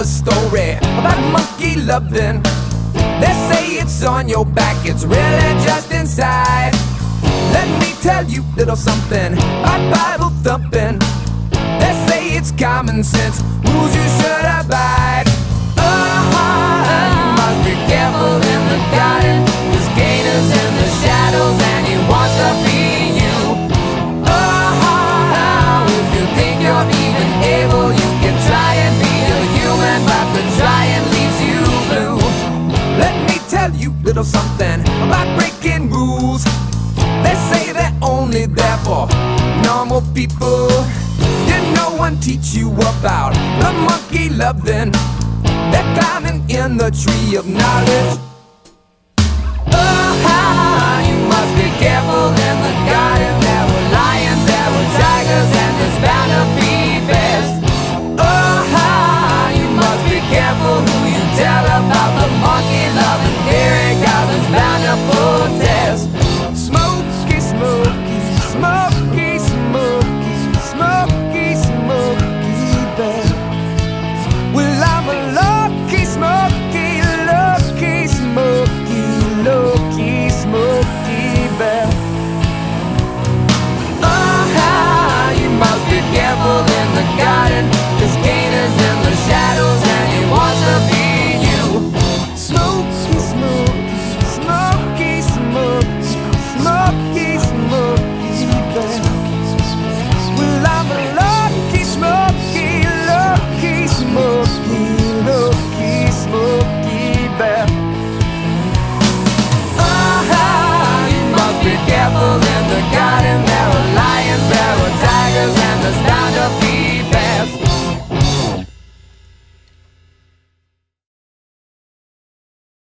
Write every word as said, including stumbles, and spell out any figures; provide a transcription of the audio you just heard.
a story about monkey loving. They say it's on your back, it's really just inside. Let me tell you a little something about Bible thumping. They say it's common sense, rules you should abide. Oh, you must be careful in the garden. There's gators in the shadows and he wants to be you. Oh, if you think you're even able, you can try and be a human, but the trying leaves you blue. Let me tell you a little something about breaking rules. They say they're only there for normal people. Did no one teach you about the monkey loving? They're climbing in the tree of knowledge. Oh, you must be careful